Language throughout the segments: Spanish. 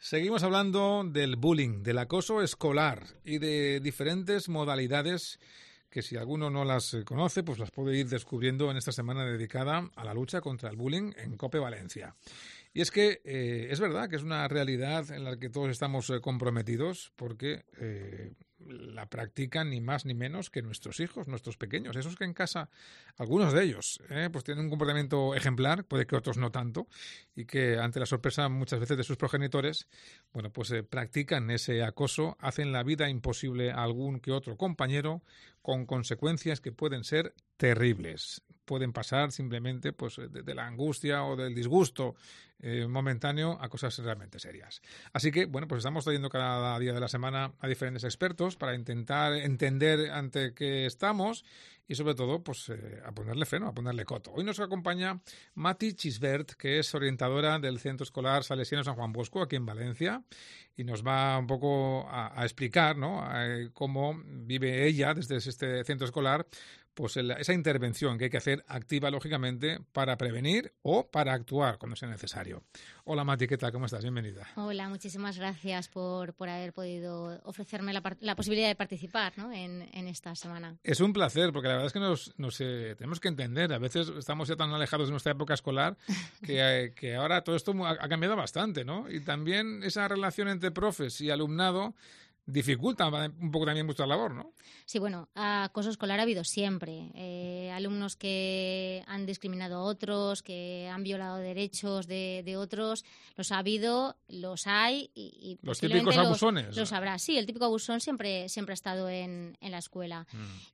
Seguimos hablando del bullying, del acoso escolar y de diferentes modalidades que si alguno no las conoce, pues las puede ir descubriendo en esta semana dedicada a la lucha contra el bullying en COPE Valencia. Y es que es verdad que es una realidad en la que todos estamos comprometidos porque la practican ni más ni menos que nuestros hijos, nuestros pequeños. Esos que en casa, algunos de ellos, pues tienen un comportamiento ejemplar, puede que otros no tanto, y que ante la sorpresa muchas veces de sus progenitores, bueno, pues practican ese acoso, hacen la vida imposible a algún que otro compañero con consecuencias que pueden ser terribles. Pueden pasar simplemente pues de la angustia o del disgusto momentáneo a cosas realmente serias. Así que, bueno, pues estamos trayendo cada día de la semana a diferentes expertos para intentar entender ante qué estamos y sobre todo pues a ponerle freno, a ponerle coto. Hoy nos acompaña Mati Chisbert, que es orientadora del Centro Escolar Salesiano San Juan Bosco aquí en Valencia, y nos va un poco a explicar, ¿no?, cómo vive ella desde este centro escolar pues esa intervención que hay que hacer activa, lógicamente, para prevenir o para actuar cuando sea necesario. Hola Mati, ¿qué tal? ¿Cómo estás? Bienvenida. Hola, muchísimas gracias por haber podido ofrecerme la posibilidad de participar, ¿no?, en esta semana. Es un placer, porque la verdad es que nos tenemos que entender. A veces estamos ya tan alejados de nuestra época escolar que ahora todo esto ha cambiado bastante, ¿no? Y también esa relación entre profes y alumnado dificulta un poco también vuestra labor, ¿no? Sí, bueno, acoso escolar ha habido siempre. Alumnos que han discriminado a otros, que han violado derechos de otros, los ha habido, los hay y los típicos abusones. Los habrá. Sí, el típico abusón siempre ha estado en la escuela.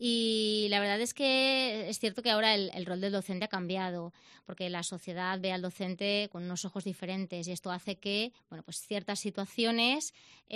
Y la verdad es que es cierto que ahora el rol del docente ha cambiado, porque la sociedad ve al docente con unos ojos diferentes y esto hace que, bueno, pues ciertas situaciones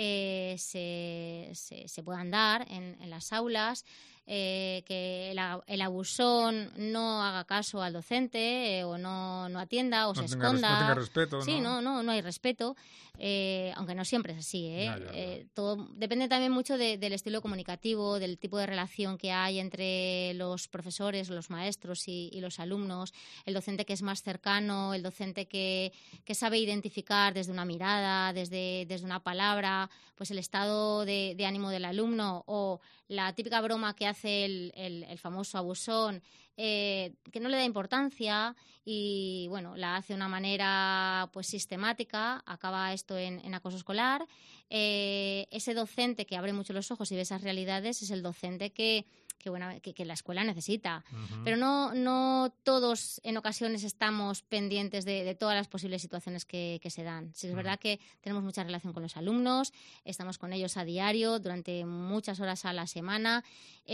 se puedan dar en las aulas, que el abusón no haga caso al docente o no atienda o se esconda. No tenga respeto, sí, no hay respeto, aunque no siempre es así. Ya. Todo depende también mucho del estilo comunicativo, del tipo de relación que hay entre los profesores, los maestros y los alumnos, el docente que es más cercano, el docente que sabe identificar desde una mirada, desde una palabra, pues el estado de ánimo del alumno o la típica broma que hace el famoso abusón, que no le da importancia y bueno, la hace de una manera pues sistemática, acaba esto en acoso escolar. Ese docente que abre mucho los ojos y ve esas realidades es el docente que la escuela necesita. Uh-huh. Pero no todos en ocasiones estamos pendientes de todas las posibles situaciones que se dan. Sí, es verdad que tenemos mucha relación con los alumnos, estamos con ellos a diario, durante muchas horas a la semana,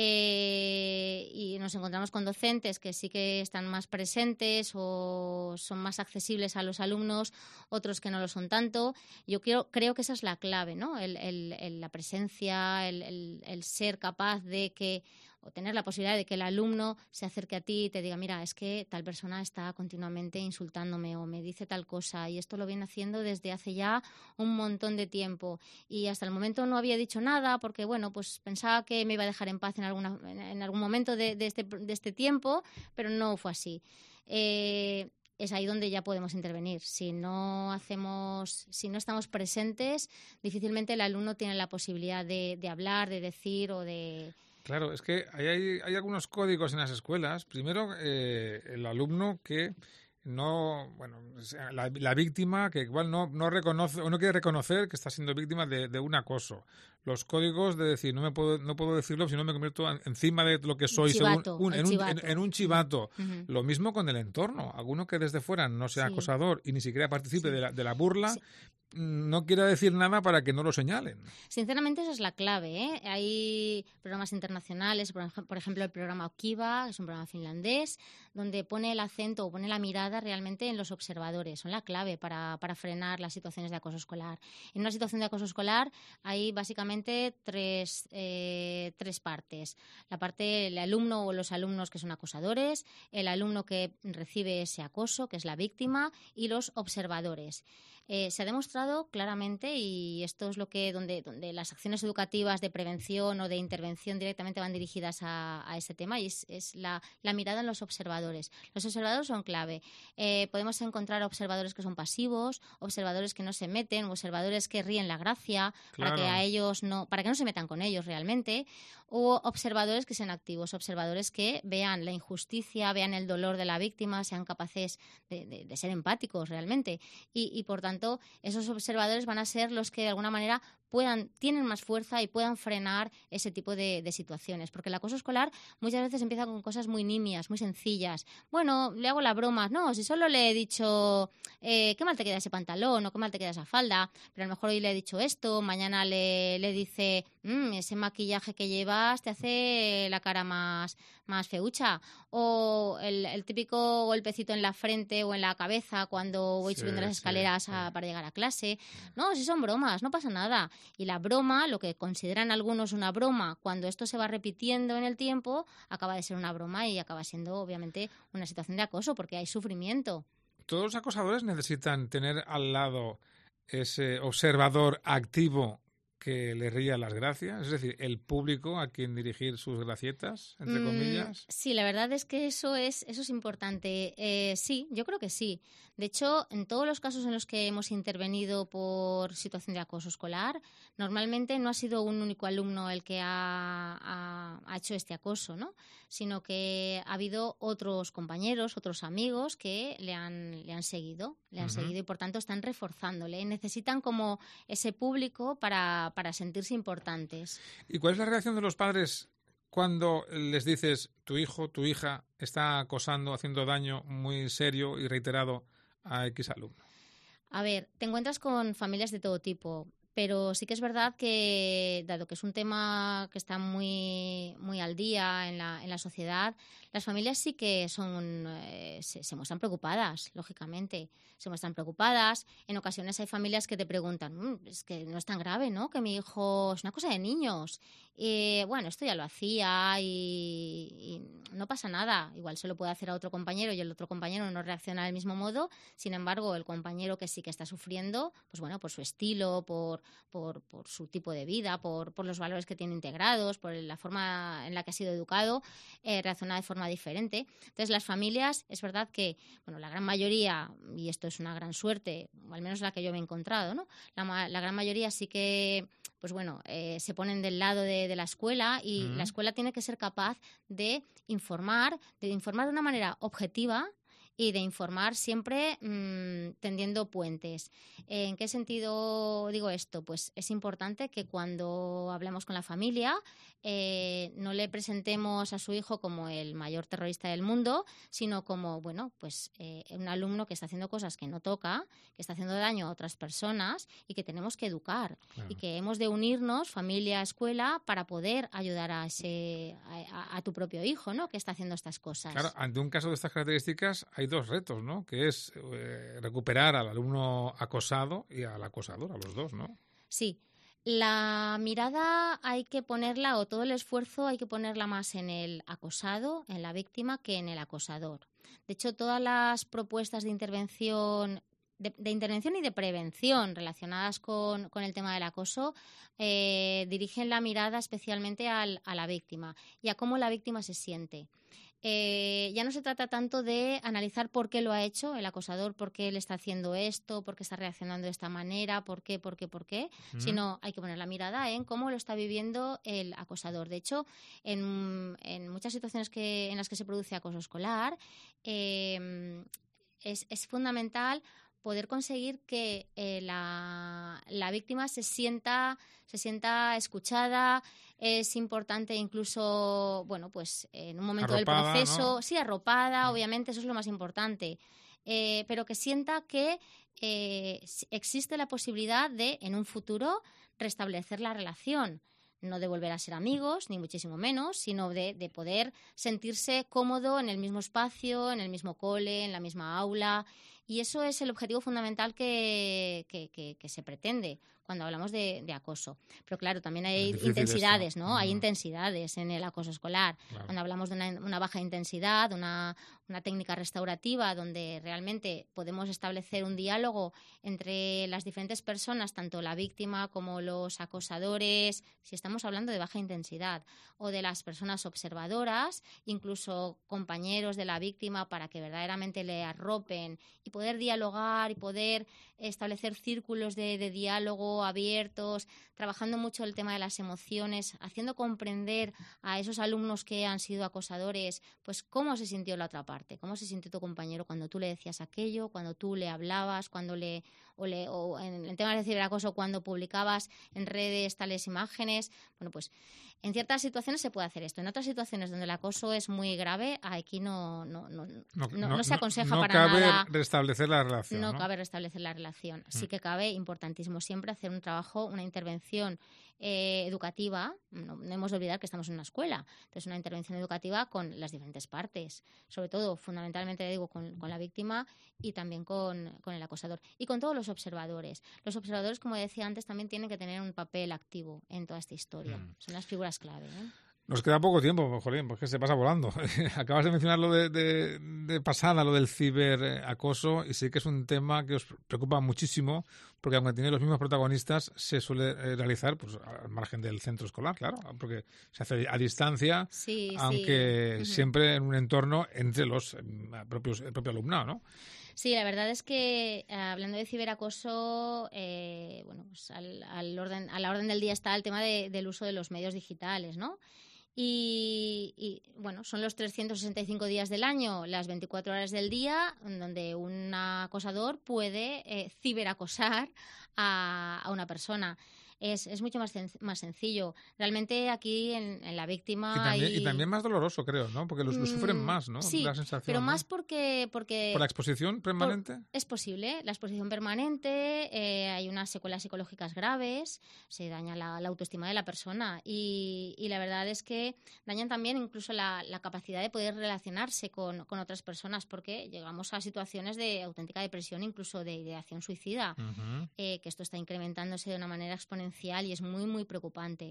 y nos encontramos con docentes que sí que están más presentes o son más accesibles a los alumnos, otros que no lo son tanto. Yo creo que esa es la clave, ¿no? La presencia, el ser capaz de que o tener la posibilidad de que el alumno se acerque a ti y te diga, mira, es que tal persona está continuamente insultándome o me dice tal cosa y esto lo viene haciendo desde hace ya un montón de tiempo y hasta el momento no había dicho nada porque, bueno, pues pensaba que me iba a dejar en paz en algún momento de este tiempo, pero no fue así. Es ahí donde ya podemos intervenir. Si no estamos presentes, difícilmente el alumno tiene la posibilidad de hablar, de decir o de... Claro, es que hay algunos códigos en las escuelas. Primero, el alumno que no, bueno, la víctima que igual no reconoce o no quiere reconocer que está siendo víctima de un acoso. Los códigos de decir no puedo decirlo si no me convierto encima de lo que soy en un chivato. Uh-huh. Lo mismo con el entorno. Alguno que desde fuera no sea acosador y ni siquiera participe de la burla. Sí. No quiera decir nada para que no lo señalen. Sinceramente esa es la clave, ¿eh? Hay programas internacionales, por ejemplo el programa Okiva, que es un programa finlandés, donde pone el acento o pone la mirada realmente en los observadores. Son la clave para frenar las situaciones de acoso escolar. En una situación de acoso escolar hay básicamente tres partes. La parte del alumno o los alumnos que son acosadores, el alumno que recibe ese acoso, que es la víctima, y los observadores. Se ha demostrado claramente, y esto es donde las acciones educativas de prevención o de intervención directamente van dirigidas a ese tema, y es la mirada en los observadores. observadores. Los observadores son clave. Podemos encontrar observadores que son pasivos, observadores que no se meten, observadores que ríen la gracia, Claro. para que no se metan con ellos realmente, o observadores que sean activos, observadores que vean la injusticia, vean el dolor de la víctima, sean capaces de ser empáticos realmente. Y por tanto, esos observadores van a ser los que de alguna manera tienen más fuerza y puedan frenar ese tipo de situaciones. Porque el acoso escolar muchas veces empieza con cosas muy nimias, muy sencillas. Bueno, le hago la broma. No, si solo le he dicho qué mal te queda ese pantalón o qué mal te queda esa falda, pero a lo mejor hoy le he dicho esto, mañana le dice ese maquillaje que llevas te hace la cara más feucha. O el típico golpecito en la frente o en la cabeza cuando voy subiendo las escaleras para llegar a clase. No, si son bromas, no pasa nada. Y la broma, lo que consideran algunos una broma, cuando esto se va repitiendo en el tiempo, acaba de ser una broma y acaba siendo obviamente una situación de acoso porque hay sufrimiento. ¿Todos los acosadores necesitan tener al lado ese observador activo que le ría las gracias? Es decir, el público a quien dirigir sus gracietas, entre comillas. Sí, la verdad es que eso es importante. Sí, yo creo que sí. De hecho, en todos los casos en los que hemos intervenido por situación de acoso escolar, normalmente no ha sido un único alumno el que ha hecho este acoso, ¿no? Sino que ha habido otros compañeros, otros amigos que le han seguido, y por tanto están reforzándole. Necesitan como ese público para sentirse importantes. ¿Y cuál es la reacción de los padres cuando les dices tu hijo, tu hija está acosando, haciendo daño muy serio y reiterado a X alumno? A ver, te encuentras con familias de todo tipo, pero sí que es verdad que, dado que es un tema que está muy, muy al día en la sociedad, las familias sí que se muestran preocupadas, lógicamente. Se muestran preocupadas. En ocasiones hay familias que te preguntan, es que no es tan grave, ¿no? Que mi hijo es una cosa de niños. Bueno, esto ya lo hacía y no pasa nada. Igual se lo puede hacer a otro compañero y el otro compañero no reacciona del mismo modo. Sin embargo, el compañero que sí que está sufriendo, pues bueno, por su estilo, por su tipo de vida, por los valores que tiene integrados, por la forma en la que ha sido educado, reacciona de forma diferente. Entonces, las familias, es verdad que, bueno, la gran mayoría, y esto es una gran suerte, o al menos la que yo me he encontrado, ¿no? La gran mayoría sí que, pues bueno, se ponen del lado de la escuela y la escuela tiene que ser capaz de informar de una manera objetiva y de informar siempre tendiendo puentes. ¿En qué sentido digo esto? Pues es importante que cuando hablemos con la familia no le presentemos a su hijo como el mayor terrorista del mundo, sino como, bueno, pues un alumno que está haciendo cosas que no toca, que está haciendo daño a otras personas y que tenemos que educar. Claro. Y que hemos de unirnos, familia, escuela, para poder ayudar a tu propio hijo, ¿no? Que está haciendo estas cosas. Claro, ante un caso de estas características hay dos retos, ¿no? Que es recuperar al alumno acosado y al acosador, a los dos, ¿no? Sí. La mirada hay que ponerla, o todo el esfuerzo hay que ponerla más en el acosado, en la víctima, que en el acosador. De hecho, todas las propuestas de intervención y de prevención relacionadas con el tema del acoso dirigen la mirada especialmente a la víctima y a cómo la víctima se siente. Ya no se trata tanto de analizar por qué lo ha hecho el acosador, por qué le está haciendo esto, por qué está reaccionando de esta manera, por qué, sino hay que poner la mirada en cómo lo está viviendo el acosador. De hecho, en muchas situaciones en las que se produce acoso escolar, es fundamental poder conseguir que la víctima se sienta escuchada. Es importante incluso, bueno, pues en un momento arropada, del proceso, ¿no? Sí, arropada, obviamente, eso es lo más importante, pero que sienta que existe la posibilidad de, en un futuro, restablecer la relación. No de volver a ser amigos, ni muchísimo menos, sino de poder sentirse cómodo en el mismo espacio, en el mismo cole, en la misma aula. Y eso es el objetivo fundamental que se pretende cuando hablamos de acoso. Pero claro, también hay intensidades, ¿no? Hay intensidades en el acoso escolar. Claro. Cuando hablamos de una baja intensidad, una técnica restaurativa donde realmente podemos establecer un diálogo entre las diferentes personas, tanto la víctima como los acosadores, si estamos hablando de baja intensidad, o de las personas observadoras, incluso compañeros de la víctima, para que verdaderamente le arropen y poder dialogar y poder establecer círculos de diálogo abiertos, trabajando mucho el tema de las emociones, haciendo comprender a esos alumnos que han sido acosadores, pues cómo se sintió la otra parte, cómo se sintió tu compañero cuando tú le decías aquello, cuando tú le hablabas, o en el tema del ciberacoso, cuando publicabas en redes tales imágenes. Bueno, pues en ciertas situaciones se puede hacer esto. En otras situaciones donde el acoso es muy grave, aquí no se aconseja para nada. No cabe restablecer la relación. No cabe restablecer la relación. Sí que cabe, importantísimo siempre, hacer un trabajo, una intervención educativa. No hemos de olvidar que estamos en una escuela. Entonces, una intervención educativa con las diferentes partes. Sobre todo, fundamentalmente, digo, con la víctima y también con el acosador. Y con todos los observadores. Los observadores, como decía antes, también tienen que tener un papel activo en toda esta historia. Son las figuras clave, ¿eh? Nos queda poco tiempo, Jolín, porque se pasa volando. Acabas de mencionar lo de pasada, lo del ciberacoso, y sí que es un tema que os preocupa muchísimo, porque aunque tiene los mismos protagonistas, se suele realizar pues al margen del centro escolar, claro, porque se hace a distancia, aunque siempre en un entorno entre el propio alumnado, ¿no? Sí, la verdad es que hablando de ciberacoso, pues a la orden del día está el tema del uso de los medios digitales, ¿no? Y bueno, son los 365 días del año, las 24 horas del día, donde un acosador puede ciberacosar a una persona. Es mucho más sencillo. Realmente aquí en la víctima... Y también más doloroso, creo, ¿no? Porque lo sufren más, ¿no? Sí, la sensación, pero ¿no? más porque... ¿Por la exposición permanente? Es posible. La exposición permanente, hay unas secuelas psicológicas graves, se daña la autoestima de la persona y la verdad es que dañan también incluso la capacidad de poder relacionarse con otras personas, porque llegamos a situaciones de auténtica depresión, incluso de ideación suicida, que esto está incrementándose de una manera exponencial y es muy, muy preocupante.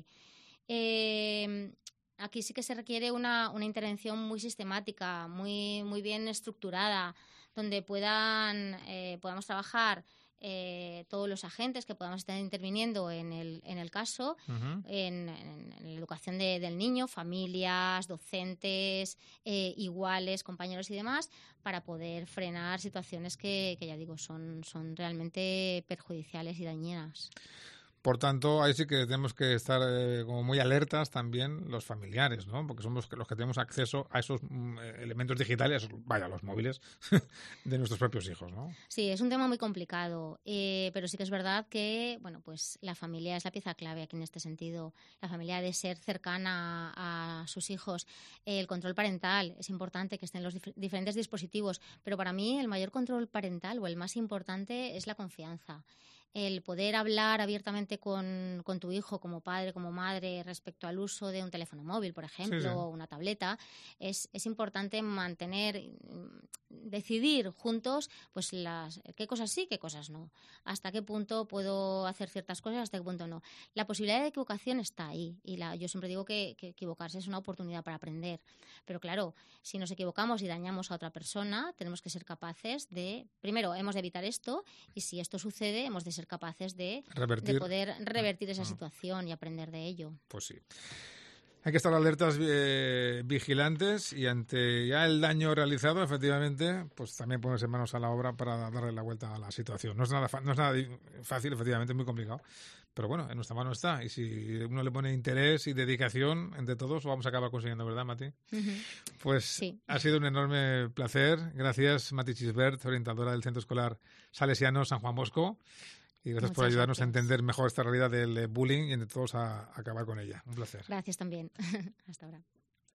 Aquí sí que se requiere una intervención muy sistemática, muy, muy bien estructurada, donde podamos trabajar todos los agentes que podamos estar interviniendo en el caso, en la educación del niño, familias, docentes, iguales, compañeros y demás, para poder frenar situaciones que ya digo, son realmente perjudiciales y dañinas. Por tanto, ahí sí que tenemos que estar como muy alertas también los familiares, ¿no? Porque somos los que tenemos acceso a esos elementos digitales, los móviles de nuestros propios hijos, ¿no? Sí, es un tema muy complicado, pero sí que es verdad que, bueno, pues la familia es la pieza clave aquí en este sentido. La familia ha de ser cercana a sus hijos. El control parental, es importante que estén los diferentes dispositivos, pero para mí el mayor control parental o el más importante es la confianza. El poder hablar abiertamente con tu hijo como padre, como madre, respecto al uso de un teléfono móvil, por ejemplo, o una tableta, es importante decidir juntos pues qué cosas sí, qué cosas no. Hasta qué punto puedo hacer ciertas cosas, hasta qué punto no. La posibilidad de equivocación está ahí y yo siempre digo que equivocarse es una oportunidad para aprender. Pero claro, si nos equivocamos y dañamos a otra persona, tenemos que ser capaces primero, hemos de evitar esto y si esto sucede, hemos de ser capaces de poder revertir esa situación y aprender de ello. Pues sí. Hay que estar alertas, vigilantes y ante ya el daño realizado, efectivamente, pues también ponerse manos a la obra para darle la vuelta a la situación. No es nada fácil, efectivamente, es muy complicado. Pero bueno, en nuestra mano está. Y si uno le pone interés y dedicación, entre todos lo vamos a acabar consiguiendo, ¿verdad, Mati? Pues sí. Ha sido un enorme placer. Gracias, Mati Chisbert, orientadora del Centro Escolar Salesiano San Juan Bosco. Y gracias por ayudarnos a entender mejor esta realidad del bullying y entre todos a acabar con ella. Un placer. Gracias también. Hasta ahora.